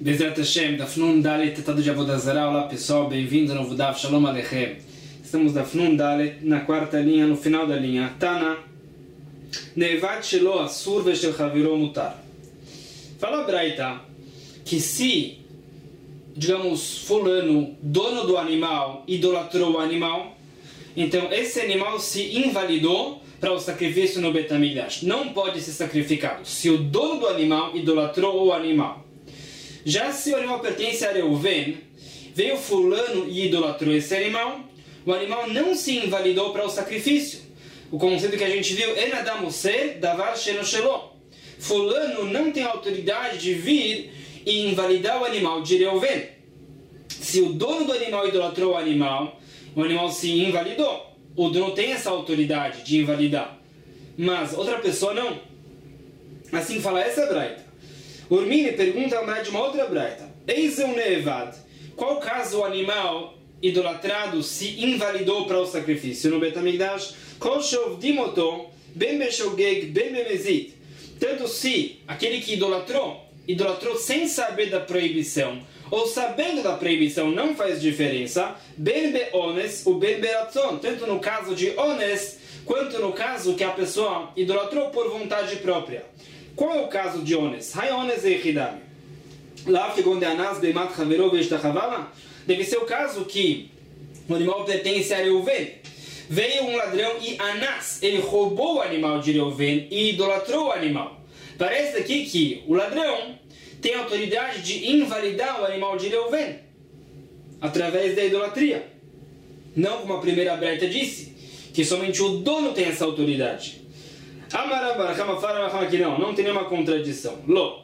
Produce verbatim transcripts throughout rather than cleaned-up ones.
Bezerra Hashem, Dafnun Dalet, Tratado de Avodah Zarah. Olá pessoal, bem-vindos ao novo Daf, Shalom Aleichem. Estamos Dafnun Dalet, na quarta linha, no final da linha. Tana, Nevat Shelo Asur Veshel Chaviro Mutar. Fala Braita, que se, digamos, fulano, dono do animal, idolatrou o animal, então esse animal se invalidou para o sacrifício no Bet HaMikdash. Não pode ser sacrificado se o dono do animal idolatrou o animal. Já se o animal pertence a Reuven, veio fulano e idolatrou esse animal, o animal não se invalidou para o sacrifício. O conceito que a gente viu, En Adam Oser Davar Sheno Shelo. Fulano não tem autoridade de vir e invalidar o animal de Reuven. Se o dono do animal idolatrou o animal, o animal se invalidou. O dono tem essa autoridade de invalidar. Mas outra pessoa não. Assim fala essa braita. Urmini pergunta de uma outra braita. Eis um nevad. Qual caso o animal idolatrado se invalidou para o sacrifício no Bet HaMikdash? Kol shovdimoto ben beshogeg ben bemezid. Tanto se aquele que idolatrou, idolatrou sem saber da proibição, ou sabendo da proibição, não faz diferença, ben beones, o ben beratzon, tanto no caso de ones, quanto no caso que a pessoa idolatrou por vontade própria. Qual é o caso de ones? Hai ones e echidami. Lá ficou de anas bemat chaverov eshtachavala. Deve ser o caso que o animal pertence a Reuven. Veio um ladrão e anas, ele roubou o animal de Reuven e idolatrou o animal. Parece aqui que o ladrão tem autoridade de invalidar o animal de Reuven através da idolatria. Não como a primeira braita disse, que somente o dono tem essa autoridade. Amarabarachama fala que não, não tem nenhuma contradição. Lo.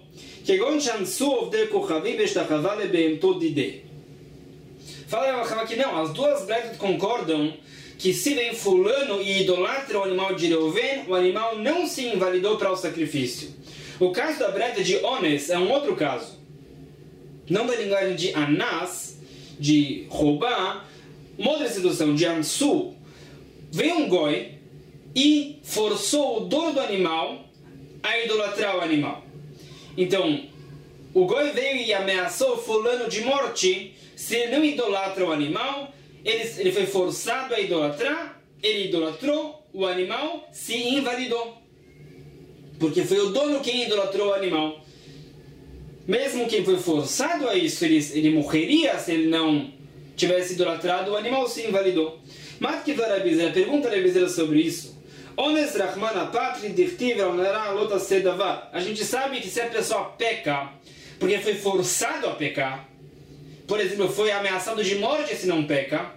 Fala que não, as duas braitas concordam que se vem fulano e idolatra o animal de Reuven, o animal não se invalidou para o sacrifício. O caso da braita de ones é um outro caso. Não da linguagem de anas, de roubar, uma outra situação de ansu. Veio um goi e forçou o dono do animal a idolatrar o animal. Então, o goi veio e ameaçou fulano de morte se ele não idolatra o animal. Ele, ele foi forçado a idolatrar, ele idolatrou, o animal se invalidou. Porque foi o dono quem idolatrou o animal. Mesmo quem foi forçado a isso, ele, ele morreria se ele não tivesse idolatrado, o animal se invalidou. Matkivar Abizera, pergunta a Abizera sobre isso. Ones Rahman Patri Dirtiv Alnara Lota Sedavar. A gente sabe que se a pessoa peca porque foi forçado a pecar, por exemplo, foi ameaçado de morte se não peca,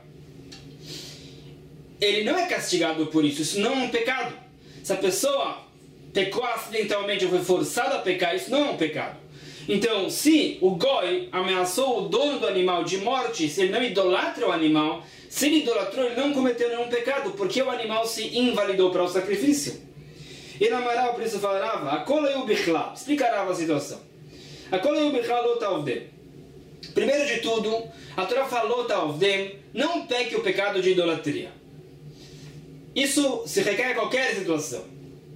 ele não é castigado por isso. Isso não é um pecado. Se a pessoa pecou acidentalmente ou foi forçado a pecar, isso não é um pecado. Então, se o goi ameaçou o dono do animal de morte, se ele não idolatra o animal, se ele idolatrou, ele não cometeu nenhum pecado, porque o animal se invalidou para o sacrifício. E na Maral, por isso falava, Akola e o Bichla, explicará a situação. Akola e o Bichla lotavdem. Primeiro de tudo, a Torá falou tavdem, não peque o pecado de idolatria. Isso se requer em qualquer situação.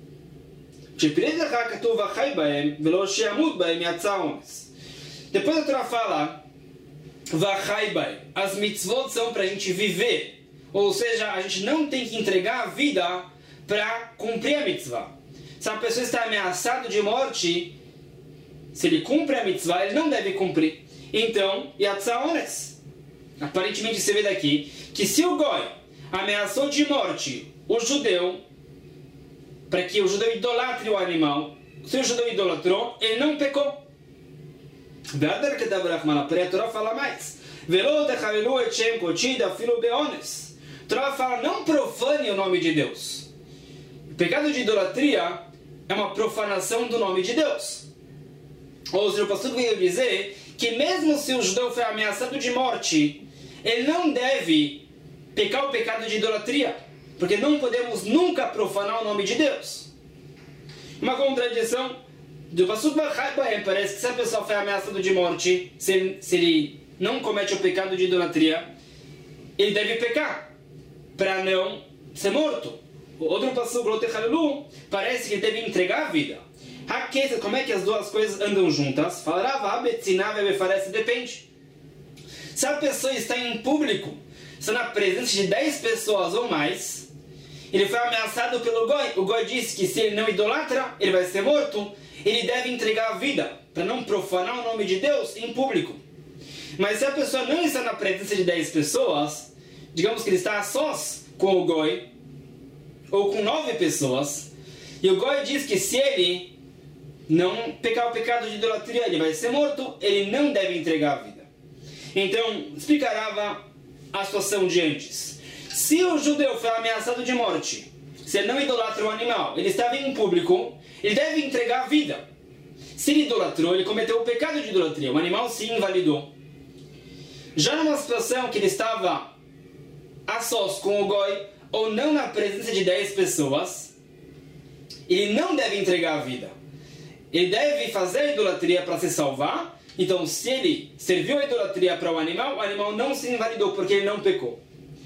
Depois a Torá fala, as mitzvot são para a gente viver, ou seja, a gente não tem que entregar a vida para cumprir a mitzvah. Se a pessoa está ameaçada de morte, se ele cumpre a mitzvah, ele não deve cumprir. Então, yatzaones. Aparentemente se vê daqui que se o goi ameaçou de morte o judeu, para que o judeu idolatre o animal, se o judeu idolatrou, ele não pecou. A Torá fala mais. A Torá fala, não profane o nome de Deus. O pecado de idolatria é uma profanação do nome de Deus. Ou seja, o pastor veio dizer que mesmo se o judeu foi ameaçado de morte, ele não deve pecar o pecado de idolatria, porque não podemos nunca profanar o nome de Deus. Uma contradição do pastor parece que se a pessoa foi ameaçada de morte, se ele, se ele não comete o pecado de idolatria, ele deve pecar para não ser morto. O outro pastor parece que ele deve entregar a vida. Como é que as duas coisas andam juntas? Depende. Se a pessoa está em público, está na presença de dez pessoas ou mais, ele foi ameaçado pelo Goi. O Goi disse que se ele não idolatra, ele vai ser morto. Ele deve entregar a vida para não profanar o nome de Deus em público. Mas se a pessoa não está na presença de dez pessoas, digamos que ele está a sós com o Goi, ou com nove pessoas, e o Goi diz que se ele não pecar o pecado de idolatria, ele vai ser morto, ele não deve entregar a vida. Então, explicarava a situação de antes. Se o judeu foi ameaçado de morte, se ele não idolatra o animal, ele estava em público, ele deve entregar a vida. Se ele idolatrou, ele cometeu o pecado de idolatria, o animal se invalidou. Já numa situação que ele estava a sós com o Goi, ou não na presença de dez pessoas, ele não deve entregar a vida. Ele deve fazer a idolatria para se salvar. Então, se ele serviu a idolatria para o animal, o animal não se invalidou, porque ele não pecou.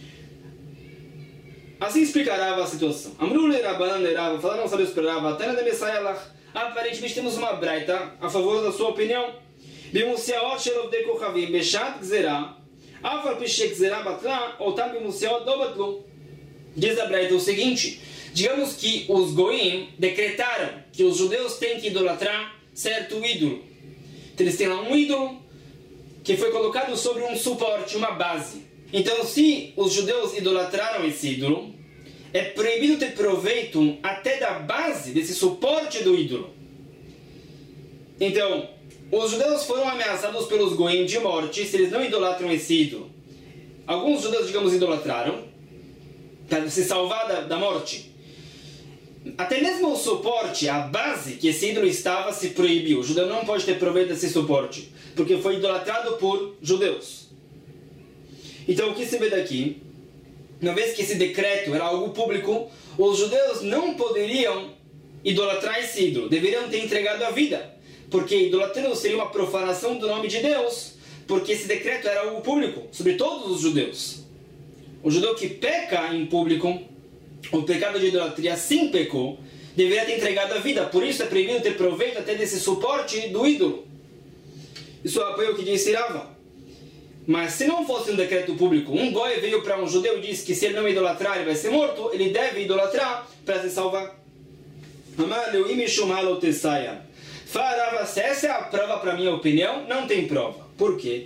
Assim explicarava a situação. Amrule Rabbanan le Rava, falaram sábios para Rava, Tana de Messayalach. Aparentemente temos uma braita a favor da sua opinião. Bimusiaot shelov de kochavim, beshat gzerah, afar pishek gzerah batla, otam bimusiaot do batlu. Diz a braita o seguinte: digamos que os goim decretaram que os judeus têm que idolatrar certo ídolo. Então eles têm lá um ídolo que foi colocado sobre um suporte, uma base. Então, se os judeus idolatraram esse ídolo, é proibido ter proveito até da base desse suporte do ídolo. Então, os judeus foram ameaçados pelos goim de morte se eles não idolatram esse ídolo. Alguns judeus, digamos, idolatraram para se salvar da, da morte. Até mesmo o suporte, a base que esse ídolo estava, se proibiu. O judeu não pode ter proveito desse suporte, porque foi idolatrado por judeus. Então, o que se vê daqui? Uma vez que esse decreto era algo público, os judeus não poderiam idolatrar esse ídolo. Deveriam ter entregado a vida, porque idolatria seria uma profanação do nome de Deus, porque esse decreto era algo público, sobre todos os judeus. O judeu que peca em público, o pecado de idolatria sim pecou, deveria ter entregado a vida. Por isso é proibido ter proveito até desse suporte do ídolo. Isso apoia o que disse Rava. Mas se não fosse um decreto público, um goi veio para um judeu e disse que se ele não idolatrar ele vai ser morto, ele deve idolatrar para se salvar. Farava, se essa é a prova para minha opinião, não tem prova. Por quê?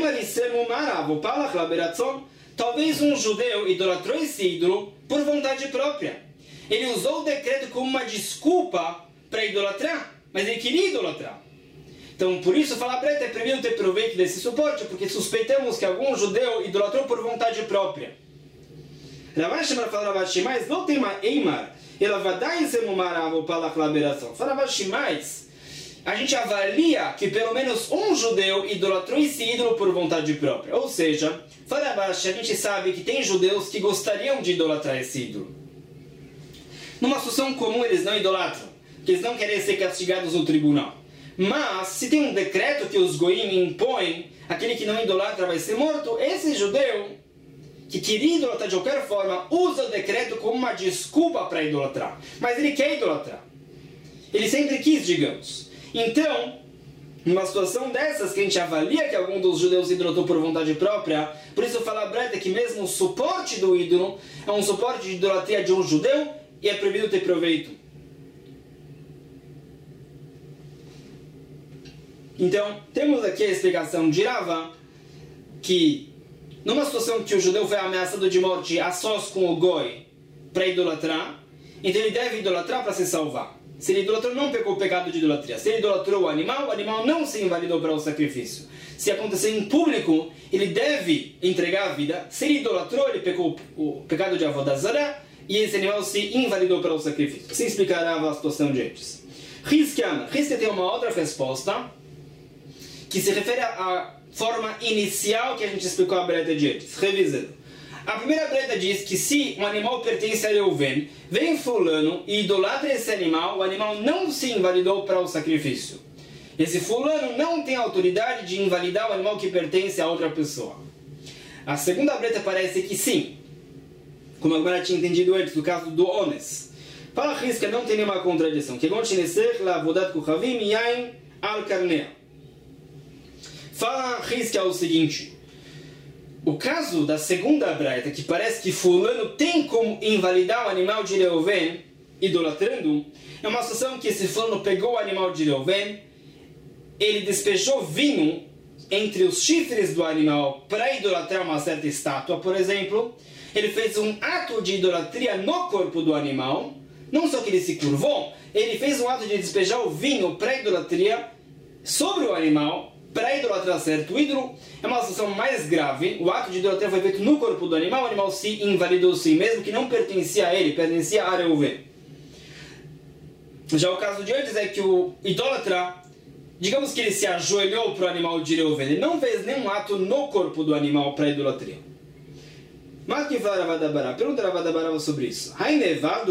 Talvez um judeu idolatrou esse ídolo por vontade própria. Ele usou o decreto como uma desculpa para idolatrar, mas ele queria idolatrar. Então, por isso, falar preta é proibido ter proveito desse suporte, porque suspeitamos que algum judeu idolatrou por vontade própria. Ravashi vai falar Ravashi, mas não tem uma eimar. Ela vai dar em semumarav para a claberação. Fala Ravashi, mas a gente avalia que pelo menos um judeu idolatrou esse ídolo por vontade própria. Ou seja, fala Ravashi, a gente sabe que tem judeus que gostariam de idolatrar esse ídolo. Numa situação comum eles não idolatram, porque eles não querem ser castigados no tribunal. Mas, se tem um decreto que os goim impõem, aquele que não idolatra vai ser morto, esse judeu, que queria idolatrar de qualquer forma, usa o decreto como uma desculpa para idolatrar. Mas ele quer idolatrar. Ele sempre quis, digamos. Então, numa situação dessas, que a gente avalia que algum dos judeus idolatrou por vontade própria, por isso fala a Breta que mesmo o suporte do ídolo é um suporte de idolatria de um judeu e é proibido ter proveito. Então, temos aqui a explicação de Rava, que numa situação que o judeu foi ameaçado de morte a sós com o goi para idolatrar, então ele deve idolatrar para se salvar. Se ele idolatrou, não pecou o pecado de idolatria. Se ele idolatrou o animal, o animal não se invalidou para o sacrifício. Se acontecer em público, ele deve entregar a vida. Se ele idolatrou, ele pecou o pecado de Avodah Zarah e esse animal se invalidou para o sacrifício. Assim explicará a situação de antes. Rizkian, Rizkian tem uma outra resposta, que se refere à forma inicial que a gente explicou a breta de antes. Revisando. A primeira breta diz que se um animal pertence a Reuven, vem fulano e idolatra esse animal, o animal não se invalidou para o sacrifício. Esse fulano não tem autoridade de invalidar o animal que pertence a outra pessoa. A segunda breta parece que sim, como a Gemara tinha entendido antes, no caso do Ones. Fala Risca, não tem nenhuma contradição. Que Gonchinesech la avodat kuchavim yain al karnea. Fala Risca o seguinte. O caso da segunda braita, que parece que fulano tem como invalidar o animal de Reuven, idolatrando, é uma situação que esse fulano pegou o animal de Reuven, ele despejou vinho entre os chifres do animal para idolatrar uma certa estátua, por exemplo. Ele fez um ato de idolatria no corpo do animal. Não só que ele se curvou, ele fez um ato de despejar o vinho para idolatria sobre o animal, para idolatrar certo ídolo. É uma situação mais grave. O ato de idolatria foi feito no corpo do animal, o animal se invalidou sim, mesmo que não pertencia a ele, pertencia a Reuven. Já o caso de antes é que o idólatra, digamos que ele se ajoelhou para o animal de Reuven, ele não fez nenhum ato no corpo do animal para idolatria. Mas que fala Ravadabará? Pergunta Ravadabará sobre isso. Pergunta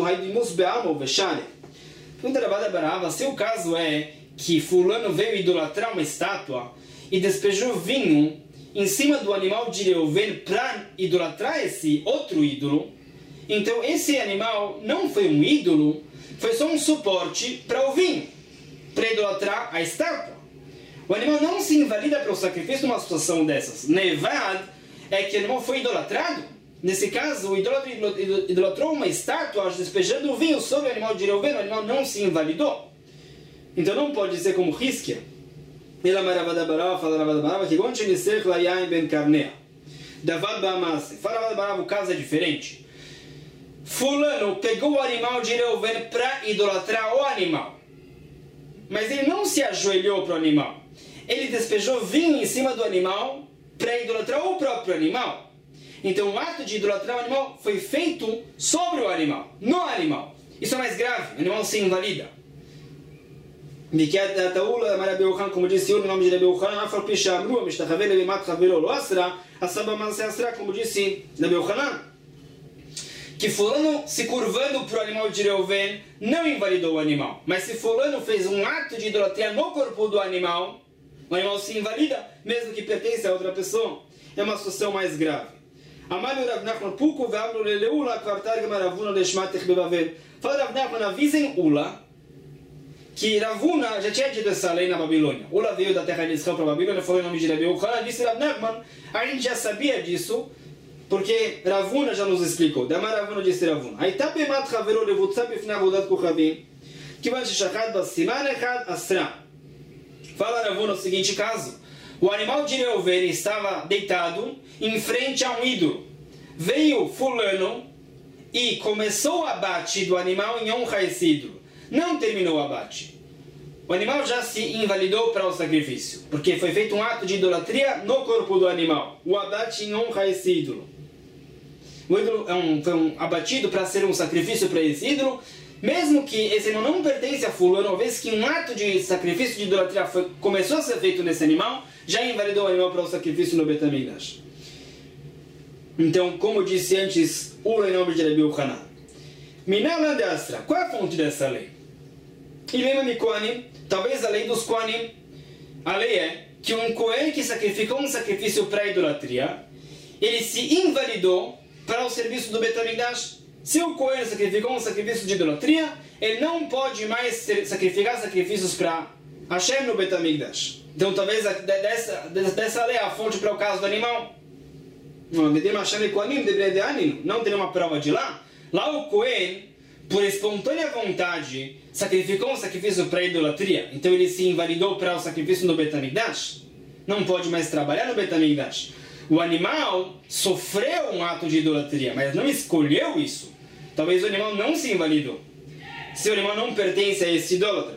Ravadabará, se o caso é que fulano veio idolatrar uma estátua e despejou vinho em cima do animal de Reuven para idolatrar esse outro ídolo, então esse animal não foi um ídolo, foi só um suporte para o vinho, para idolatrar a estátua. O animal não se invalida para o sacrifício numa situação dessas. Nevad é que o animal foi idolatrado. Nesse caso, o idólatra idolatrou uma estátua, despejando o vinho sobre o animal de Reuven, o animal não se invalidou. Então não pode ser como Riskia. Ela maravadabarava, fala maravadabarava, que gonchinisech la yain ben karnea. Davad ba'amase. Fala maravadabarava, o caso é diferente. Fulano pegou o animal de Reuven para idolatrar o animal. Mas ele não se ajoelhou para o animal. Ele despejou vinho em cima do animal para idolatrar o próprio animal. Então o ato de idolatrar o animal foi feito sobre o animal, no animal. Isso é mais grave, o animal se invalida. Como disse o nome de Rabi Yochanan, como disse Rabi Yochanan, que fulano se curvando para o animal de Reuven não invalidou o animal. Mas se fulano fez um ato de idolatria no corpo do animal, o animal se invalida, mesmo que pertence a outra pessoa. É uma situação mais grave. Amalio Rav Nachman Puku ve'amnu leleula kvartar gema Ravuna leshmatech bebavel. Fala Rav Nachman, avisem Ula que Ravuna já tinha dito essa lei na Babilônia. Ula veio da terra de Israel para a Babilônia, falou em nome de Rabi Yochanan, disse Rav Nachman, a gente já sabia disso, porque Ravuna já nos explicou. Damar Ravuna disse Ravuna. Aita bemat chavero levutza bifnei avodat kochavim kivan sheshachad basiman echad asra. Fala Ravuna o seguinte caso. O animal de Reuven estava deitado em frente a um ídolo. Veio fulano e começou o abate do animal em honra a esse ídolo. Não terminou o abate. O animal já se invalidou para o sacrifício, porque foi feito um ato de idolatria no corpo do animal. O abate em honra a esse ídolo. O ídolo é um, foi um abatido para ser um sacrifício para esse ídolo, mesmo que esse animal não pertence a fulano, uma vez que um ato de sacrifício de idolatria foi, começou a ser feito nesse animal, já invalidou o animal para o sacrifício no Bet HaMikdash. Então, como disse antes, Ula em nome de Rabi Yochanan. Minalan de Astra. Qual é a fonte dessa lei? E lembra de Kohanim? Talvez a lei dos Kohanim. A lei é que um Kohen que sacrificou um sacrifício para a idolatria, ele se invalidou para o serviço do Bet HaMikdash. Se o Kohen sacrificou um sacrifício de idolatria, ele não pode mais sacrificar sacrifícios para Hashem no Bet HaMikdash. Então talvez dessa, dessa lei a fonte para o caso do animal. Não tem uma prova de lá. Lá o Kohen, por espontânea vontade, sacrificou um sacrifício para a idolatria. Então ele se invalidou para o sacrifício no Bet HaMikdash. Não pode mais trabalhar no Bet HaMikdash. O animal sofreu um ato de idolatria, mas não escolheu isso. Talvez o animal não se invalidou. Se o animal não pertence a esse idólatra.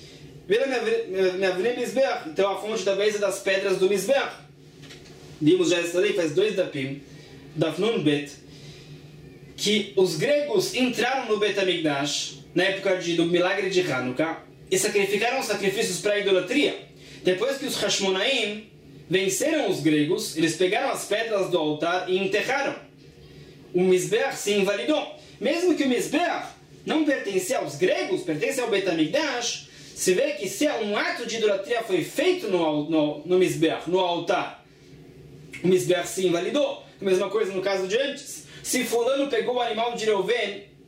Então a fonte talvez é das pedras do Mizbeach. Vimos já essa lei, faz dois dapim, Daf Nun Bet, que os gregos entraram no Bet HaMikdash na época de, do milagre de Hanukkah e sacrificaram sacrifícios para a idolatria. Depois que os Hashmonaim venceram os gregos, eles pegaram as pedras do altar e enterraram. O Mizbeach se invalidou. Mesmo que o Mizbeach não pertencia aos gregos, pertence ao Bet HaMikdash, se vê que se um ato de idolatria foi feito no, no, no Mizbeach, no altar, o Mizbeach se invalidou. A mesma coisa no caso de antes. Se fulano pegou o animal de Reuven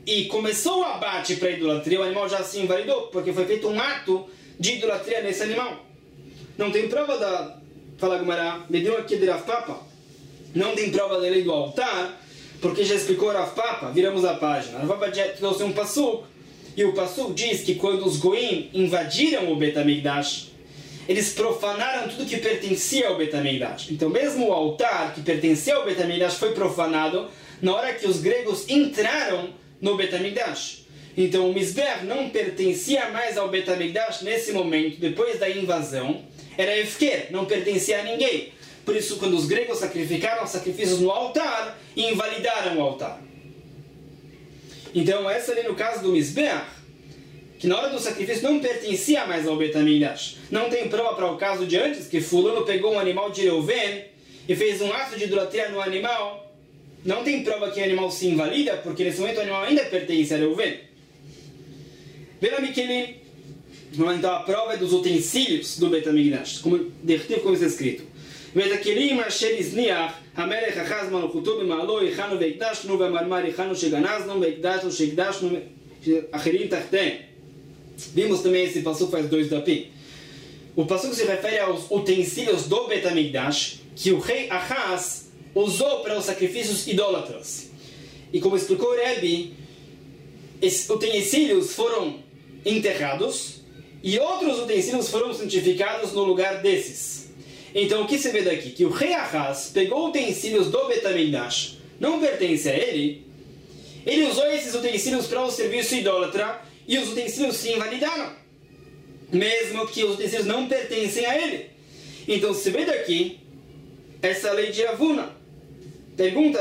e começou o abate para a idolatria, o animal já se invalidou, porque foi feito um ato de idolatria nesse animal. Não tem prova da... Fala Gumará, me deu aqui de Rav Papa. Não tem prova da lei do altar, porque já explicou Rav Papa. Viramos a página. Rav Papa trouxe um passuk, e o passuk diz que quando os Goim invadiram o Bet HaMikdash, eles profanaram tudo que pertencia ao Bet HaMikdash. Então mesmo o altar que pertencia ao Bet HaMikdash foi profanado na hora que os gregos entraram no Bet HaMikdash. Então o Mizbeach não pertencia mais ao Bet HaMikdash nesse momento, depois da invasão. Era Efker, não pertencia a ninguém. Por isso, quando os gregos sacrificaram sacrifícios no altar, invalidaram o altar. Então, essa ali no caso do Mizbeach, que na hora do sacrifício não pertencia mais ao Bet HaMikdash. Não tem prova para o caso de antes, que fulano pegou um animal de Reuven e fez um ato de idolatria no animal. Não tem prova que o animal se invalida, porque nesse momento o animal ainda pertence a Reuven. Vela Miquelim. Então a prova é dos utensílios do Bet HaMikdash, como derretivo como está escrito. ותכלים אשר הזניח המלך אחז מלכותו במעלו הכנו והקדשנו והמרמר הכנו שגנזנו והקדשנו שהקדשנו אחרים תחתיהם. Vimos também esse passuco faz dois dapim. O passuco se refere aos utensílios do Bet HaMikdash que o rei Ahaz usou para os sacrifícios idólatras. E como explicou o Rebbe, esses utensílios foram enterrados e outros utensílios foram santificados no lugar desses. Então o que se vê daqui? Que o rei Ahaz pegou utensílios do Bet HaMikdash, não pertence a ele, ele usou esses utensílios para o serviço idólatra e os utensílios se invalidaram, mesmo que os utensílios não pertencem a ele. Então se vê daqui essa lei de Ravuna. Pergunta,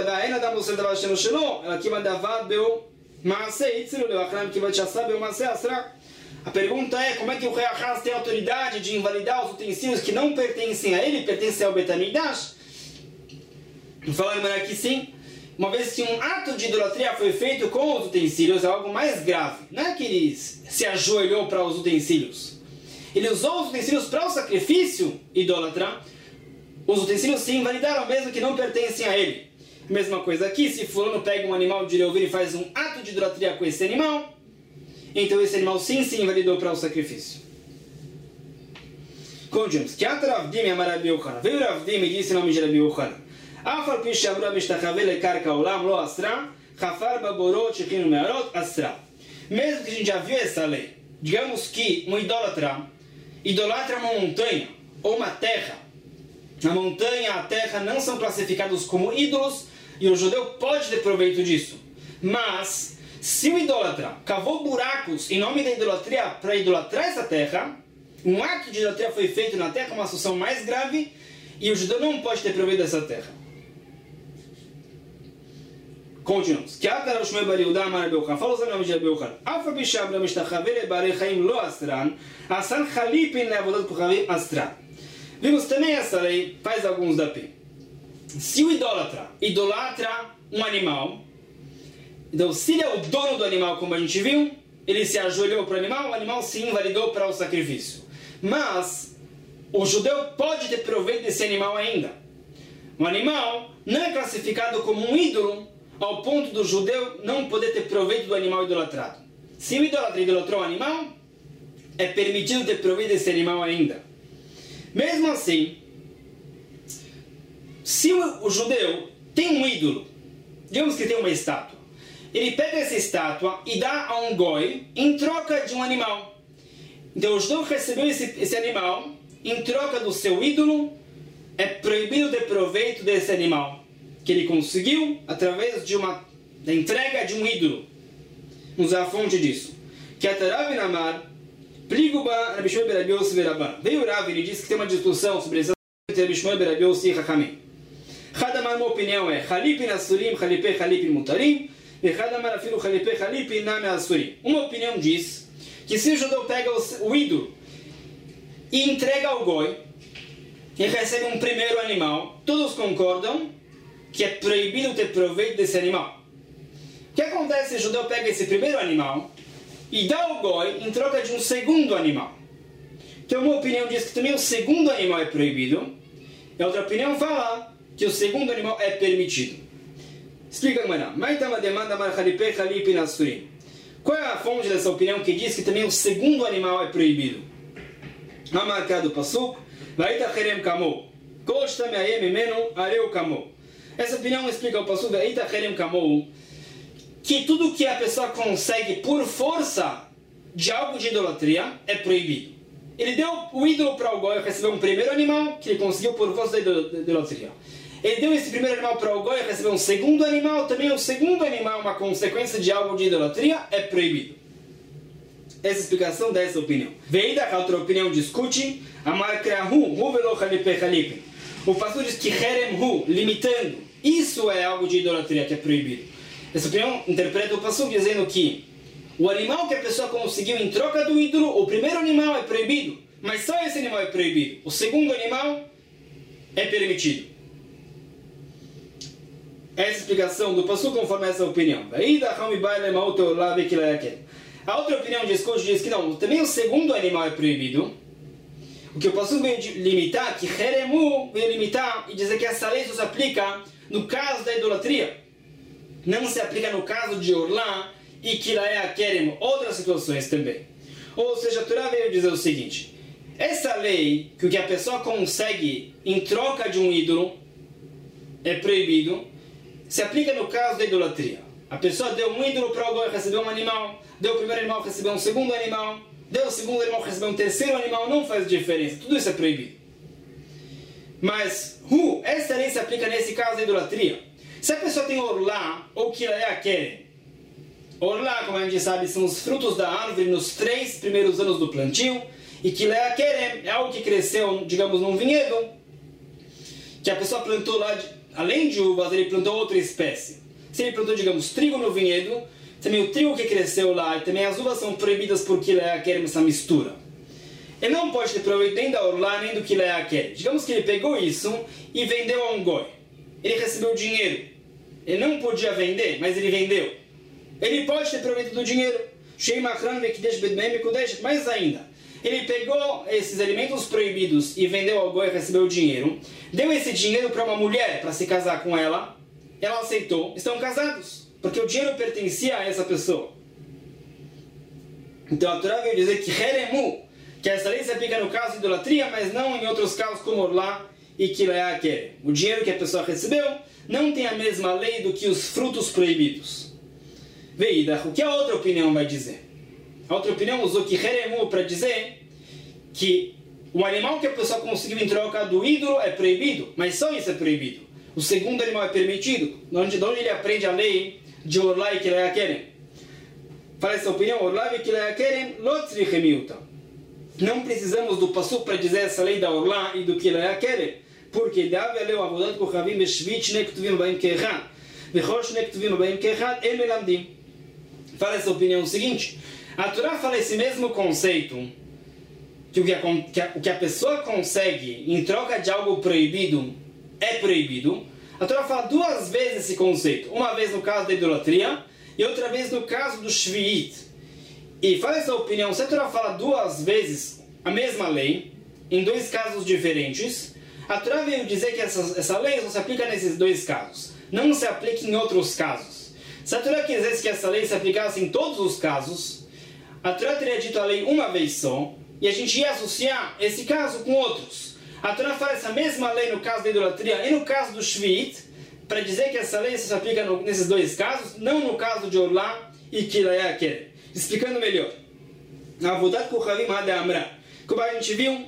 a pergunta é, como é que o rei Ahaz tem autoridade de invalidar os utensílios que não pertencem a ele, pertencem ao Bet HaMikdash? Falando aqui sim, uma vez que um ato de idolatria foi feito com os utensílios, é algo mais grave. Não é que ele se ajoelhou para os utensílios. Ele usou os utensílios para o sacrifício idólatra, os utensílios se invalidaram mesmo que não pertencem a ele. Mesma coisa aqui, se fulano pega um animal de Reuven e faz um ato de idolatria com esse animal, então esse animal sim se invalidou para o sacrifício. Continuamos. Que ata Rav Dimi amar Rabi Yochanan. Veio Rav Dimi e disse em nome de Rabi Yochanan: Afal pi she'amru mishtachave lekarka olam lo asra, chafar baborot shechinu me'arot asra. Mesmo que a gente já viu essa lei, digamos que um idólatra idolatra uma montanha ou uma terra. A montanha e a terra não são classificados como ídolos e o judeu pode ter proveito disso. Mas se o idólatra cavou buracos em nome da idolatria para idolatrar essa terra, um ato de idolatria foi feito na terra, uma situação mais grave, e o judeu não pode ter proveito dessa terra. Continuamos. Que a Rav Shmuel bar Yehuda amar Rabi Yochanan. Fala os nomes de Rabi Yochanan. Afa bishabra mishtachave lebarei chaim lo astran, asan chalipin leavodat kochavim astran. Vimos também essa lei, faz alguns dapim. Se o idólatra idolatra um animal, então se ele é o dono do animal, como a gente viu, ele se ajoelhou para o animal, o animal se invalidou para o sacrifício. Mas o judeu pode ter proveito desse animal ainda. O animal não é classificado como um ídolo ao ponto do judeu não poder ter proveito do animal idolatrado. Se o idólatra idolatrou o animal, é permitido ter proveito desse animal ainda. Mesmo assim, se o, o judeu tem um ídolo, digamos que tem uma estátua, ele pega essa estátua e dá a um goi em troca de um animal. Então o judeu recebeu esse, esse animal em troca do seu ídolo, é proibido ter proveito desse animal que ele conseguiu através de uma da entrega de um ídolo. Vamos usar a fonte disso. Que atarav namar Priguba Rabi Shmuel bar Rabi Yossi veraban. Veio o Rav e ele disse que tem uma discussão sobre essa entre Rabi Shmuel bar Rabi Yossi e Chachamim. Hadamar, uma opinião é Chalipin asurim, Chalipe Chalipin mutarim, e Hadamar afilu Chalipe Chalipin name asurim. Uma opinião diz que se o judeu pega o, o ídolo e entrega ao goi e recebe um primeiro animal, todos concordam que é proibido ter proveito desse animal. O que acontece se o judeu pega esse primeiro animal e dá ao goi em troca de um segundo animal? Então uma opinião diz que também o segundo animal é proibido, e a outra opinião fala que o segundo animal é permitido. Explica a Gemara. Qual é a fonte dessa opinião que diz que também o segundo animal é proibido? A marca do Pasuk. Essa opinião explica o Pasuk que tudo que a pessoa consegue por força de algo de idolatria é proibido. Ele deu o ídolo para o Goi, recebeu um primeiro animal que ele conseguiu por força da idolatria. Ele deu esse primeiro animal para o Goi, recebeu um segundo animal, também o segundo animal, uma consequência de algo de idolatria, é proibido. Essa é a explicação dessa opinião. Veida, a outra opinião discute, a marca hu, hu velo chalipe chalipe. O pastor diz que herem hu, limitando, isso é algo de idolatria que é proibido. Essa opinião interpreta o pastor dizendo que o animal que a pessoa conseguiu em troca do ídolo, o primeiro animal é proibido, mas só esse animal é proibido. O segundo animal é permitido. Essa é a explicação do pastor conforme essa opinião. A outra opinião de escote diz que não, também o segundo animal é proibido. O que o pastor veio limitar, que Heremu veio limitar e dizer que essa lei só se aplica no caso da idolatria. Não se aplica no caso de Orlá e Kilaea Kerem, outras situações também. Ou seja, a Torá veio dizer o seguinte: essa lei, que o que a pessoa consegue em troca de um ídolo é proibido, se aplica no caso da idolatria. A pessoa deu um ídolo para alguém, recebeu um animal, deu o primeiro animal, recebeu um segundo animal, deu o segundo animal, recebeu um terceiro animal, não faz diferença, tudo isso é proibido. Mas, hu, essa lei se aplica nesse caso da idolatria. Se a pessoa tem orlá ou Kilaea Kerem, orlá, como a gente sabe, são os frutos da árvore nos três primeiros anos do plantio, e Kilaea Kerem é algo que cresceu, digamos, num vinhedo, que a pessoa plantou lá, de, além de uvas, ele plantou outra espécie. Se ele plantou, digamos, trigo no vinhedo, também o trigo que cresceu lá, e também as uvas são proibidas por Kilaea Kerem, essa mistura. Ele não pode ter proibido nem da orlá, nem do Kilaea Kerem. Digamos que ele pegou isso e vendeu a um goi. Ele recebeu dinheiro. Ele não podia vender, mas ele vendeu. Ele pode ter proibido do dinheiro. Mais ainda, ele pegou esses alimentos proibidos e vendeu ao goi e recebeu o dinheiro. Deu esse dinheiro para uma mulher para se casar com ela. Ela aceitou. Estão casados. Porque o dinheiro pertencia a essa pessoa. Então a Torá veio dizer que Heremu, que essa lei se aplica no caso de idolatria, mas não em outros casos como Orlá e Kilaea Kerem. O dinheiro que a pessoa recebeu não tem a mesma lei do que os frutos proibidos. Veida, o que a outra opinião vai dizer? A outra opinião usou que Heremu para dizer que o animal que a pessoa conseguiu em troca do ídolo é proibido, mas só isso é proibido. O segundo animal é permitido. De onde, de onde ele aprende a lei de Orlá e Kilaea Kerem? Fala essa opinião, Orlá e Kilaea Kerem, não precisamos do pasuk para dizer essa lei da Orlá e do Kilaea Kerem, porque deve ler o avodat kochavim beshvit shnei ktuvim baim keechad, vechol shnei ktuvim baim keechad el melamdim. Fala essa opinião o seguinte: a Torá fala esse mesmo conceito, que o que a, que a, o que a pessoa consegue em troca de algo proibido é proibido. A Torá fala duas vezes esse conceito, uma vez no caso da idolatria e outra vez no caso do Shvi'it. E fala essa opinião, se a Torá fala duas vezes a mesma lei, em dois casos diferentes, a Torá veio dizer que essa, essa lei só se aplica nesses dois casos, não se aplica em outros casos. Se a Torá quisesse que essa lei se aplicasse em todos os casos, a Torá teria dito a lei uma vez só, e a gente ia associar esse caso com outros. A Torá fala essa mesma lei no caso da idolatria e no caso do Shvi'it, para dizer que essa lei se aplica no, nesses dois casos, não no caso de Orlá e Kilaea Kerem. Explicando melhor. Avodat kochavim ad amra. Como a gente viu,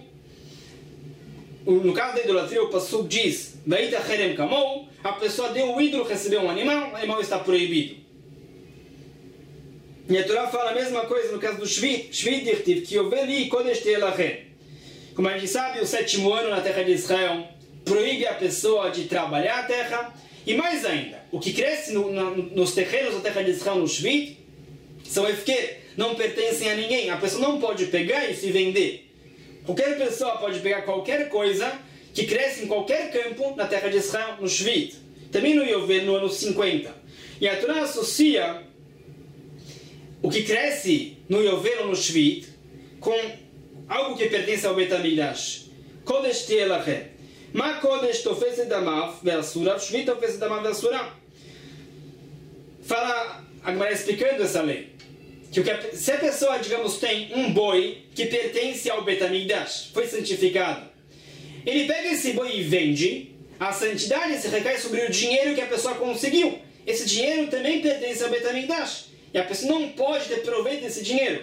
no caso da idolatria, o pasuk diz: Veita herem kamou, a pessoa deu um ídolo, recebeu um animal, o animal está proibido. E a Torá fala a mesma coisa no caso do Shvi'it, Shvi'it dirtiv, ki yoveli kodesh te'elachem. Como a gente sabe, o sétimo ano na terra de Israel proíbe a pessoa de trabalhar a terra, e mais ainda, o que cresce no, na, nos terrenos da terra de Israel no Shvi'it são efker, não pertencem a ninguém. A pessoa não pode pegar isso e vender. Qualquer pessoa pode pegar qualquer coisa que cresce em qualquer campo na terra de Israel no Shvi'it. Também no Yovel, no ano cinquenta. E a Torá associa o que cresce no Yovel ou no Shvi'it com algo que pertence ao Bet HaMikdash. Kodesh te'elachem. Ma kodesh tofes edamav ve'asurav, Shvi'it tofes edamav ve'asurav. Fala a Gemara explicando essa lei. Que, o que a, se a pessoa, digamos, tem um boi que pertence ao Bet HaMikdash, foi santificado, ele pega esse boi e vende, a santidade se recai sobre o dinheiro que a pessoa conseguiu. Esse dinheiro também pertence ao Bet HaMikdash. E a pessoa não pode ter proveito desse dinheiro.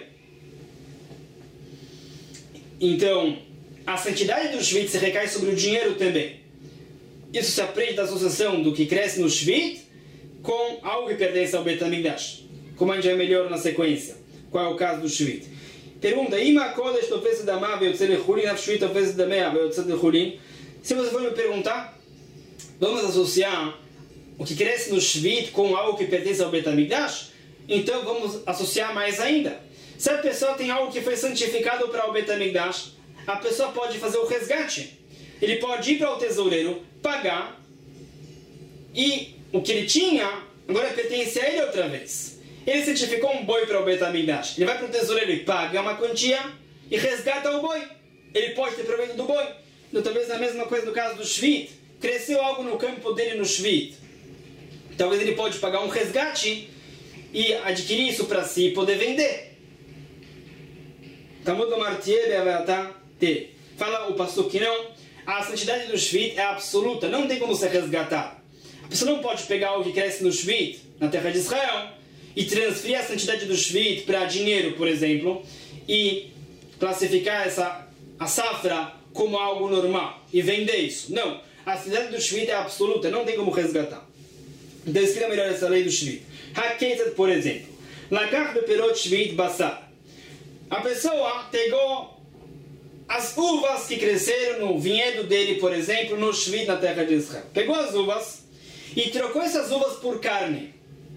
Então, a santidade do Shvit se recai sobre o dinheiro também. Isso se aprende da associação do que cresce no Shvit com algo que pertence ao Bet HaMikdash. Como a gente vai melhor na sequência. Qual é o caso do Shvit? Pergunta: Ima Kodesh tofes dama veyotzeh lechulin, af Shvit tofes damea veyotzeh lechulin. Se você for me perguntar, vamos associar o que cresce no Shvit com algo que pertence ao Bet HaMikdash? Então vamos associar mais ainda. Se a pessoa tem algo que foi santificado para o Bet HaMikdash, a pessoa pode fazer o resgate. Ele pode ir para o tesoureiro, pagar, e o que ele tinha agora pertence a ele outra vez. Ele santificou um boi para o Bet HaMikdash. Ele vai para o tesoureiro e paga uma quantia e resgata o boi. Ele pode ter proveito do boi. Então, talvez a mesma coisa no caso do Shvit. Cresceu algo no campo dele no Shvit. Talvez ele pode pagar um resgate e adquirir isso para si e poder vender. Talmud Lomar Tieh Be'avatá Te. Fala o pastor que não. A santidade do Shvit é absoluta. Não tem como ser resgatado. A pessoa não pode pegar algo que cresce no Shvit, na terra de Israel, e transferir a santidade do Shvit para dinheiro, por exemplo, e classificar essa, a safra como algo normal e vender isso. Não. A santidade do Shvit é absoluta. Não tem como resgatar. Então escreva melhor essa lei do Shvit. Haketzet, por exemplo. Lakach beperot Shvit basar. A pessoa pegou as uvas que cresceram no vinhedo dele, por exemplo, no Shvit, na terra de Israel. Pegou as uvas e trocou essas uvas por carne.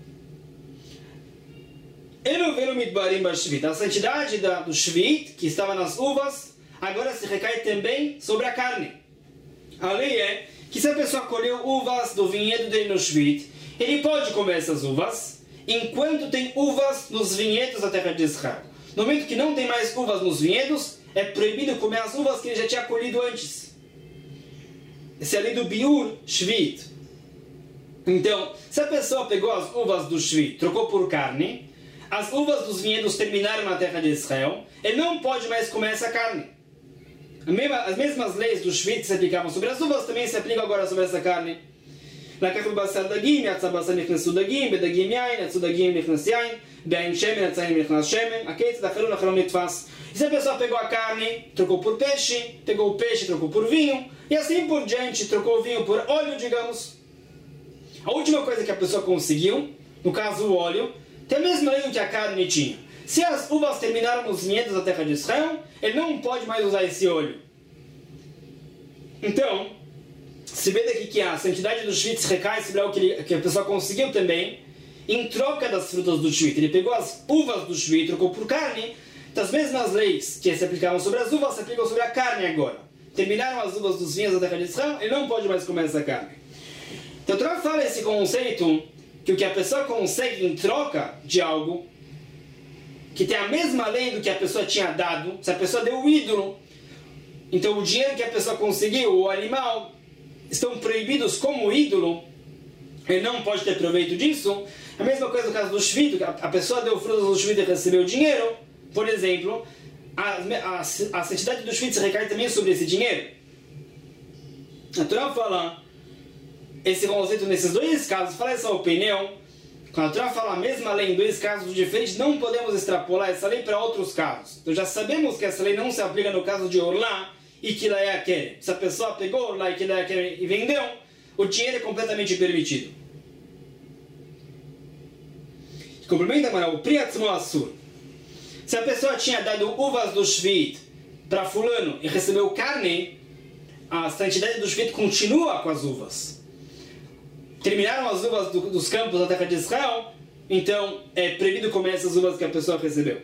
A santidade do Shvit, que estava nas uvas, agora se recai também sobre a carne. A lei é que se a pessoa colheu uvas do vinhedo dele no Shvit, ele pode comer essas uvas enquanto tem uvas nos vinhedos da terra de Israel. No momento que não tem mais uvas nos vinhedos, é proibido comer as uvas que ele já tinha colhido antes. Essa é a lei do Biur Shvit. Então, se a pessoa pegou as uvas do Shvit, trocou por carne, as uvas dos vinhedos terminaram na terra de Israel, ele não pode mais comer essa carne. As mesmas leis do Shvit se aplicavam sobre as uvas, também se aplicam agora sobre essa carne. לקח בבשר דגים, יצא בשר נכנסו דגים, בדגים יין, יצאו דגים נכנס יין, בעין שמן, יצא יין נכנס שמן, הכיצד אחרון אחרון נתפס. E se a pessoa pegou a carne, trocou por peixe, pegou o peixe, trocou por vinho, e assim por diante, trocou o vinho por óleo, digamos. A última coisa que a pessoa conseguiu, no caso o óleo, tem a mesma lei do que a carne tinha. Se as uvas terminaram nos vinhedos da terra de Israel, ele não pode mais usar esse óleo. Então, se vê daqui que a santidade do Shvit recai sobre algo que, ele, que a pessoa conseguiu também, em troca das frutas do Shvit. Ele pegou as uvas do Shvit, trocou por carne. Então, as mesmas leis que se aplicavam sobre as uvas se aplicam sobre a carne agora. Terminaram as uvas dos vinhos da terra de Israel, ele não pode mais comer essa carne. Então, Torá fala esse conceito que o que a pessoa consegue em troca de algo que tem a mesma lei do que a pessoa tinha dado, se a pessoa deu o ídolo, então o dinheiro que a pessoa conseguiu, o animal, estão proibidos como ídolo, ele não pode ter proveito disso. A mesma coisa no caso do Shvit, a pessoa deu frutas do Shvit e recebeu dinheiro, por exemplo, a, a, a santidade do Shvit se recai também sobre esse dinheiro. A Torá fala esse conceito nesses dois casos, fala essa opinião. Quando a Torá fala a mesma lei em dois casos diferentes, não podemos extrapolar essa lei para outros casos. Então já sabemos que essa lei não se aplica no caso de Orlá e Kilayakere. Se a pessoa pegou Orlá e Kilayakere e vendeu, o dinheiro é completamente permitido. Complementa, mano, o Priatzmo Assur. Se a pessoa tinha dado uvas do Shvit para fulano e recebeu carne, a santidade do Shvit continua com as uvas. Terminaram as uvas do, dos campos da terra de Israel, então é proibido comer essas uvas que a pessoa recebeu.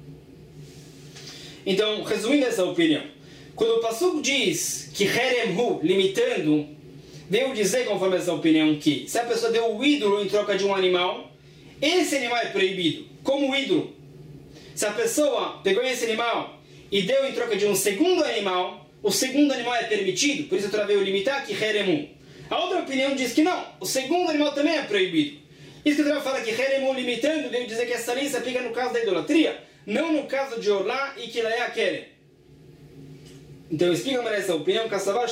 Então, resumindo essa opinião, quando o Pasuk diz que Heremhu, limitando, veio dizer, conforme essa opinião, que se a pessoa deu o ídolo em troca de um animal, esse animal é proibido, como ídolo. Se a pessoa pegou esse animal e deu em troca de um segundo animal, o segundo animal é permitido, por isso eu veio limitar que Heremhu. A outra opinião diz que não, o segundo animal também é proibido. Isso que o Torá fala que Heremu limitando veio dizer que essa lei se aplica no caso da idolatria, não no caso de Orlá e Kilaya Keren. Então explica mais essa opinião,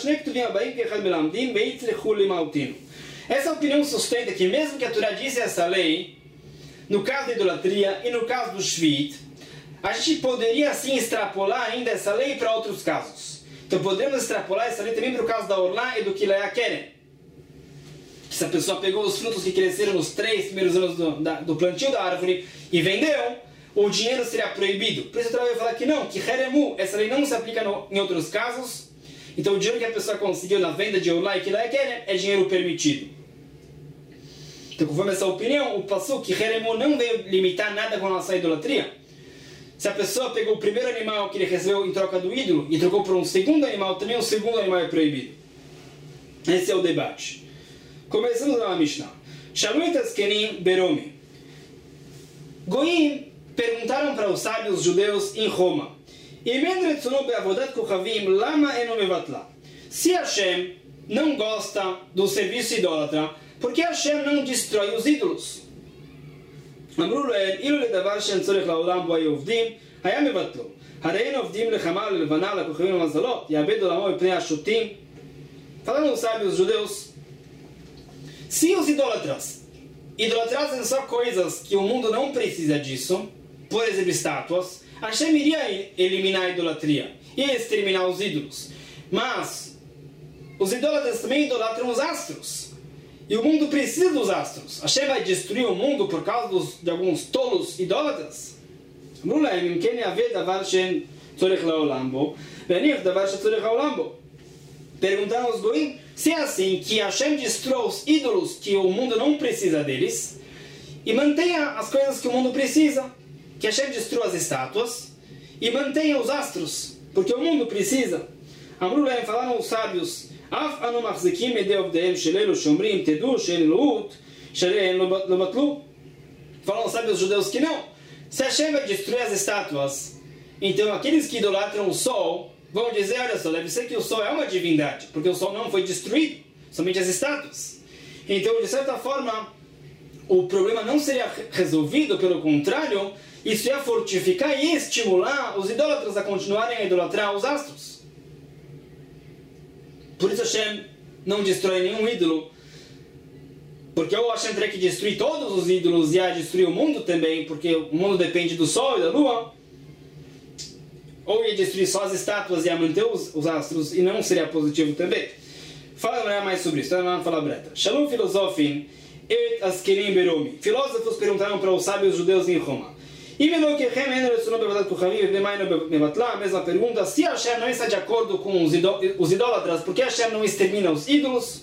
essa opinião sustenta que mesmo que a Torá disse essa lei, no caso da idolatria e no caso do Shvit, a gente poderia assim extrapolar ainda essa lei para outros casos. Então podemos extrapolar essa lei também para o caso da Orlá e do Kilaya Keren. Que se a pessoa pegou os frutos que cresceram nos três primeiros anos do, da, do plantio da árvore e vendeu, o dinheiro seria proibido. Por isso o Torá vai falar que não, que Heremu, essa lei não se aplica no, em outros casos. Então o dinheiro que a pessoa conseguiu na venda de Orlá e Kilaya Keren é dinheiro permitido. Então conforme essa opinião, o Passuk que Heremu não veio limitar nada com relação à idolatria. Se a pessoa pegou o primeiro animal que ele recebeu em troca do ídolo e trocou por um segundo animal, também o segundo animal é proibido. Esse é o debate. Começamos na Mishnah. Shaluit Askenim Beromi. Goim perguntaram para os sábios judeus em Roma: se Hashem não gosta do serviço idólatra, por que Hashem não destrói os ídolos? אמרו להם, אילו לדבר שאין צורך לעולם בו היו עובדים, היה מבטלו. הרי אין עובדים לחמה, ללבנה, לכוכבים ולמזלות, יאבד עולמו מפני השוטים. Falando os sábios judeus, se os idólatras idolatrassem só coisas que o mundo não precisa disso, por exemplo, estátuas, Hashem iria eliminar a idolatria e exterminar os ídolos. Mas os idólatras também idolatram os astros. E o mundo precisa dos astros. Hashem vai destruir o mundo por causa dos, de alguns tolos idólatras? Perguntaram os goim, se é assim que Hashem destrói os ídolos que o mundo não precisa deles e mantenha as coisas que o mundo precisa, que Hashem destrua as estátuas e mantenha os astros, porque o mundo precisa. Amrulem, falaram os sábios, אף אנו מחזיקים ידי עובדיהם של אלו שאומרים תדעו שאין אלוהות שעליהם לא בטלו. Falam os sábios judeus que não. Se Hashem vai destruir as estátuas, então aqueles que idolatram o sol vão dizer, olha só, deve ser que o sol é uma divindade, porque o sol não foi destruído, somente as estátuas. Então, de certa forma, o problema não seria resolvido, pelo contrário, isso ia fortificar e estimular os idólatras a continuarem a idolatrar os astros. Por isso Hashem não destrói nenhum ídolo, porque ou Hashem teria que destruir todos os ídolos e ia destruir o mundo também, porque o mundo depende do sol e da lua, ou ia destruir só as estátuas e ia manter os, os astros, e não seria positivo também. Fala mais sobre isso, não fala breta. Shalom filosofim et askerim beromi. Filósofos perguntaram para os sábios judeus em Roma. A mesma pergunta, se Hashem não está de acordo com os, idó os idólatras, por que Hashem não extermina os ídolos?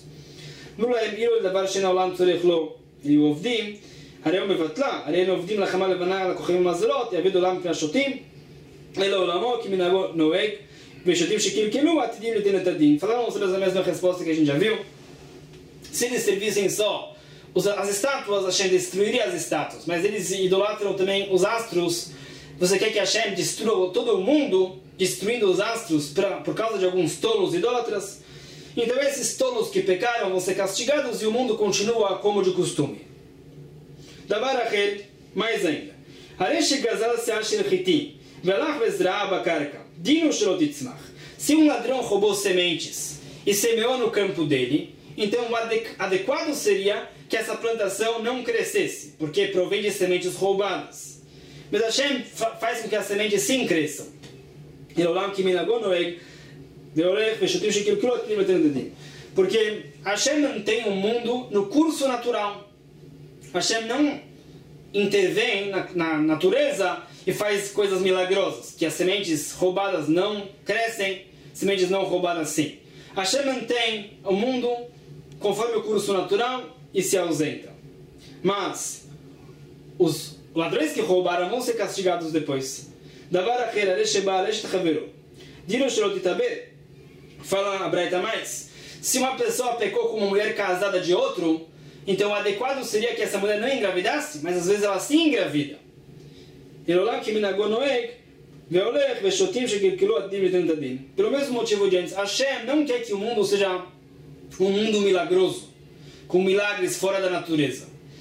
Falaram sobre a mesma resposta que a gente já viu. Se eles servissem só as estátuas, Hashem destruiria as estátuas, mas eles idolatram também os astros. Você quer que Hashem destrua todo o mundo, destruindo os astros pra, por causa de alguns tolos idólatras? Então esses tolos que pecaram vão ser castigados e o mundo continua como de costume. Davar Achel, mais ainda. Se um ladrão roubou sementes e semeou no campo dele, então o adequado seria que essa plantação não crescesse, porque provém de sementes roubadas. Mas Hashem faz com que as sementes sim cresçam. Porque Hashem mantém o mundo no curso natural. Hashem não intervém na, na natureza e faz coisas milagrosas, que as sementes roubadas não crescem, sementes não roubadas sim. Hashem mantém o mundo conforme o curso natural e se ausenta. Mas os ladrões que roubaram vão ser castigados depois. Fala a Braita mais. Se uma pessoa pecou com uma mulher casada de outro, então o adequado seria que essa mulher não engravidasse, mas às vezes ela sim engravida. Pelo mesmo motivo de antes, Hashem não quer que o mundo seja um mundo milagroso, com milagres fora da natureza.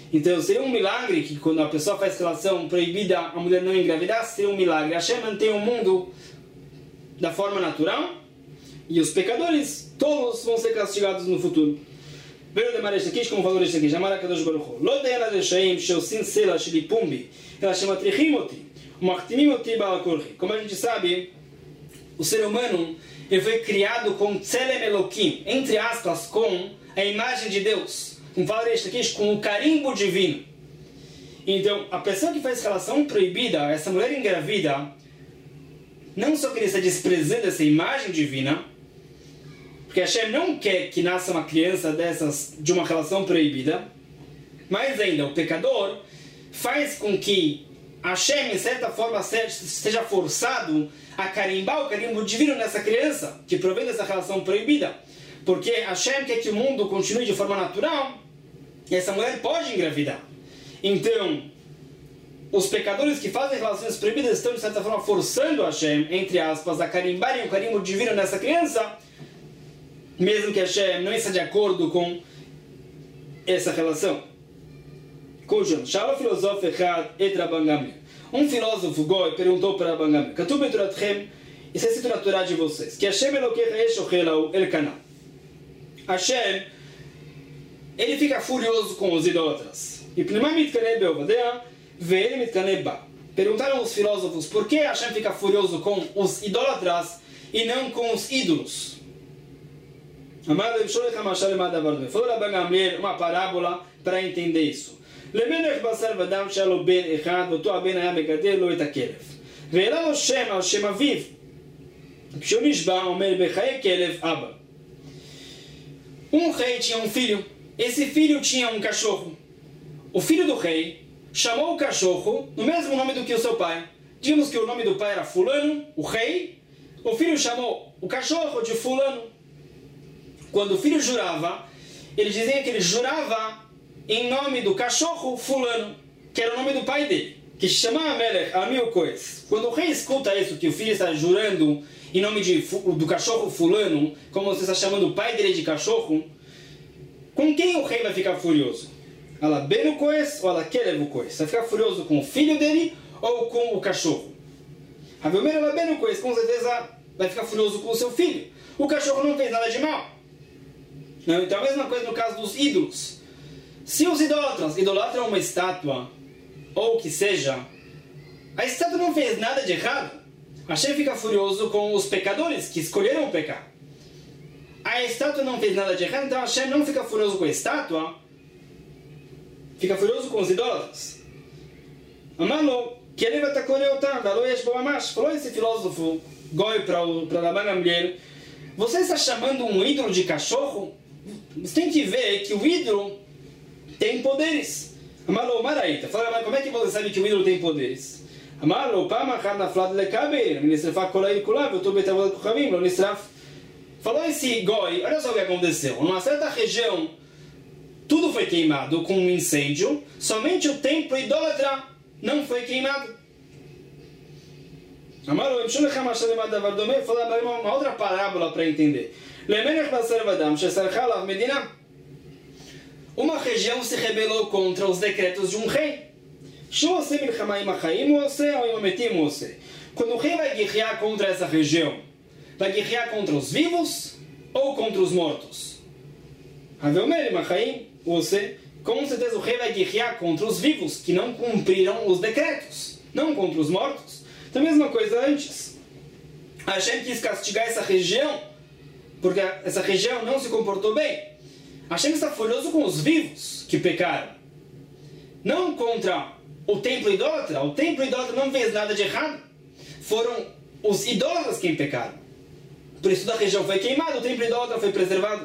Então seria um milagre que quando a pessoa faz relação proibida, a mulher não engravidar, seria um milagre. Hashem mantém o mundo da forma natural e os pecadores, todos vão ser castigados no futuro. Veio de Maresh aqui, como falou isso aqui, Jamara Kadosh Baruch Hu. Lo de'ela reshaim sheosin sela shelipumbi, ela chama trichimoti, umachtimimoti ba'akorchi. Como a gente sabe, o ser humano ele foi criado com tzelem Elokim, entre aspas, com a imagem de Deus. Como fala isso aqui, com o carimbo divino. Então, a pessoa que faz relação proibida, essa mulher engravida, não só que ele está desprezando essa imagem divina, porque Hashem não quer que nasça uma criança dessas de uma relação proibida, mas ainda o pecador faz com que Hashem, de certa forma, seja forçado a carimbar o carimbo divino nessa criança, que provém dessa relação proibida. Porque Hashem quer que o mundo continue de forma natural, e essa mulher pode engravidar. Então, os pecadores que fazem relações proibidas estão, de certa forma, forçando Hashem, entre aspas, a carimbarem o carimbo divino nessa criança, mesmo que Hashem não esteja de acordo com essa relação. Cujo, Shalom filósofo Echad et Rabban Gamliel. Um filósofo goi perguntou para Rabban Gamliel: Katuv beturatchem, isso é escrito na Torá de vocês, que Hashem Elokecha Esh Ochelau El Kana. Hashem, ele fica furioso com os idólatras. E Pnimah Mitkane Beovadea, Ve'ele Mitkane Ba. Perguntaram os filósofos por que Hashem fica furioso com os idólatras e não com os ídolos. Amado, falou Rabban Gamliel uma parábola para entender isso. למלך בשר ודם שהיה לו בן אחד, ואותו הבן היה מגדל לו את הכלב. והעלה לו שם על שם אביו. כשהוא נשבע, אומר בחיי כלב אבא. Um rei tinha um filho. Esse filho tinha um cachorro. O filho do rei chamou o cachorro no mesmo nome do que o seu pai. Digamos que o nome do pai era fulano, o rei. O filho chamou o cachorro de fulano. Quando o filho jurava, ele dizia que ele jurava em nome do cachorro fulano, que era o nome do pai dele, que se chamava Melech Amil Koes. Quando o rei escuta isso, que o filho está jurando em nome de, do cachorro fulano, como você está chamando o pai dele de cachorro, com quem o rei vai ficar furioso? Ala Benu Koes ou ala Kelevu Koes? Vai ficar furioso com o filho dele ou com o cachorro? Havilmer ala Benu Koes, com certeza vai ficar furioso com o seu filho. O cachorro não fez nada de mal. Não, então a mesma coisa no caso dos ídolos. Se os idólatras idolatram uma estátua, ou o que seja, a estátua não fez nada de errado. Hashem fica furioso com os pecadores que escolheram pecar. A estátua não fez nada de errado, então Hashem não fica furioso com a estátua, fica furioso com os idólatras. Amalo, que ele vai estar falou esse filósofo Goi para Rabban Gamliel: você está chamando um ídolo de cachorro? Você tem que ver que o ídolo tem poderes. Amalo Maraita. Fala, como é que você sabe que o ídolo tem poderes? Amalo, Pama Hanaflad Lekaber, Ministrafak Kolai Kulav, eu estou betavado com Khavim, Ministraf. Falou esse Goi, olha só o que aconteceu. Numa certa região, tudo foi queimado com um incêndio, somente o templo idólatra não foi queimado. Amalo, Mshulecham Hashem Adavar Domei, falou uma outra parábola para entender. Lemenech Basar Vadam, Shesarchalav Medina. Uma região se rebelou contra os decretos de um rei. Quando o rei vai guerrear contra essa região, vai guerrear contra os vivos ou contra os mortos? Com certeza o rei vai guerrear contra os vivos que não cumpriram os decretos, não contra os mortos. Então a mesma coisa antes. Hashem quis castigar essa região porque essa região não se comportou bem. Hashem está furioso com os vivos que pecaram, não contra o templo idólatra. O templo idólatra não fez nada de errado, foram os idólatras quem pecaram. Por isso a região foi queimada, o templo idólatra foi preservado.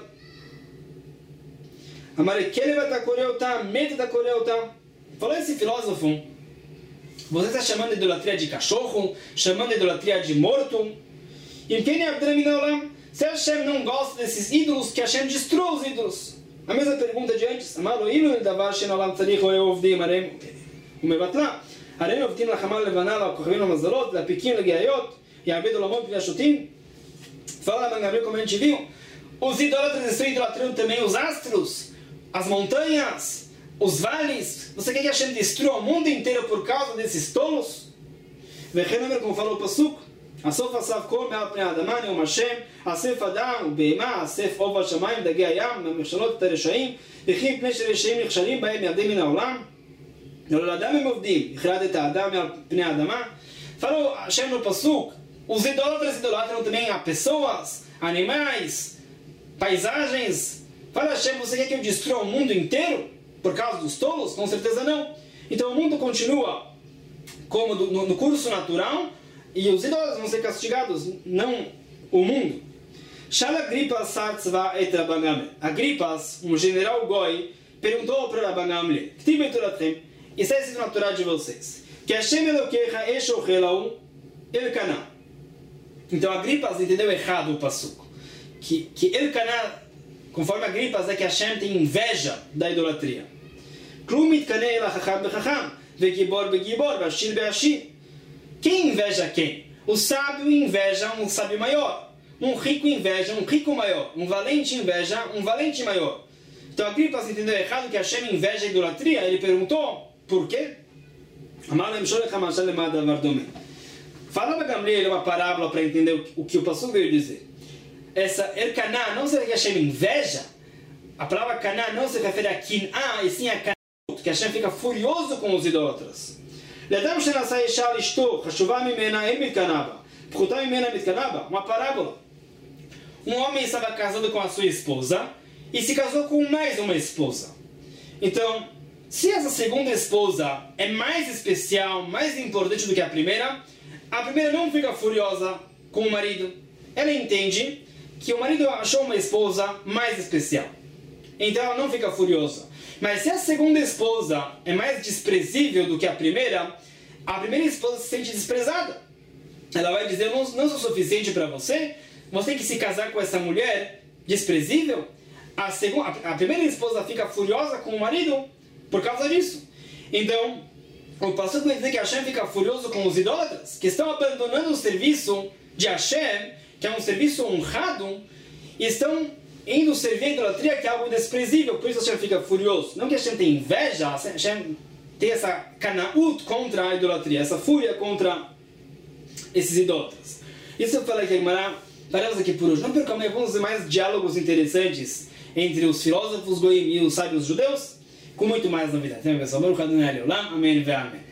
Falou esse filósofo: você está chamando de idolatria de cachorro, chamando de idolatria de morto. E se Hashem não gosta desses ídolos, que Hashem destrua os ídolos. A mesma pergunta de antes. Amalo ilu davar shenalam tzarich o eovdim arem umebatla arem ovdim lachamar levana lakochavim lamazalot lapikim lageayot yabedu lamot pnashotim. Fala Rabban Gamliel, como a gente viu, os idólatras estão idolatrando também os astros, as montanhas, os vales? Você quer que Hashem destrua o mundo inteiro por causa desses tolos? Vechenomer, como falou o Pasuk, Asof asav kol me'al pnei adama ne'um Hashem, asef adam u'be'ema, asef ov hashamayim dagei hayam, me'mechalot et הרשעים, וכי פני שרשעים נכשלים בהם ירדים מן העולם, ולאדם הם עובדים, הכרת את האדם מעל פני האדמה. Falou Hashem no Pasuk, os idólatras idolatram também a pessoas, animais, paisagens. Fala Hashem, você quer que eu destrua o mundo inteiro por causa dos tolos? Com certeza não. Então o mundo continua como do, no, no curso natural e os idólatras vão ser castigados, não o mundo. Shalagripas sartzva et Rabban Gamliel. Agripas, um general goi, perguntou para Rabban Gamliel: K'tiv betoratchem, isso é escrito na Torá de vocês, que Hashem Elokecha eshochelau Elkanah. Então Agripas entendeu errado o pasuk. Que, que Elkanah, conforme Agripas, é que Hashem tem inveja da idolatria. Klum mitkaneh el hachacham bechacham, vegibor begibor, vashir beashir. Quem inveja quem? O sábio inveja um sábio maior. Um rico inveja um rico maior. Um valente inveja um valente maior. Então Agripas entendeu errado que Hashem inveja a idolatria. Ele perguntou por quê? Fala para Gamliel uma parábola para entender o que o pastor veio dizer. Essa Elkanah não se refere a Hashem inveja. A palavra Kanah não se refere a Kin'ah, e sim a Kanut, que Hashem fica furioso com os idólatras. Uma parábola. Um homem estava casado com a sua esposa e se casou com mais uma esposa. Então, se essa segunda esposa é mais especial, mais importante do que a primeira, a primeira não fica furiosa com o marido. Ela entende que o marido achou uma esposa mais especial. Então ela não fica furiosa. Mas se a segunda esposa é mais desprezível do que a primeira, a primeira esposa se sente desprezada. Ela vai dizer: não, não sou suficiente para você, você tem que se casar com essa mulher desprezível. A, segunda, a primeira esposa fica furiosa com o marido por causa disso. Então, o pastor vai dizer que Hashem fica furioso com os idólatras, que estão abandonando o serviço de Hashem, que é um serviço honrado, e estão indo servir a idolatria, que é algo desprezível. Por isso Hashem fica furioso. Não que Hashem tem inveja, Hashem tem essa kanaut contra a idolatria, essa fúria contra esses idólatras. Isso eu falei aqui, Gemara. Paramos aqui por hoje. Não percam, vamos ver mais diálogos interessantes entre os filósofos goim e os sábios judeus, com muito mais novidades. Amém, pessoal? Amém.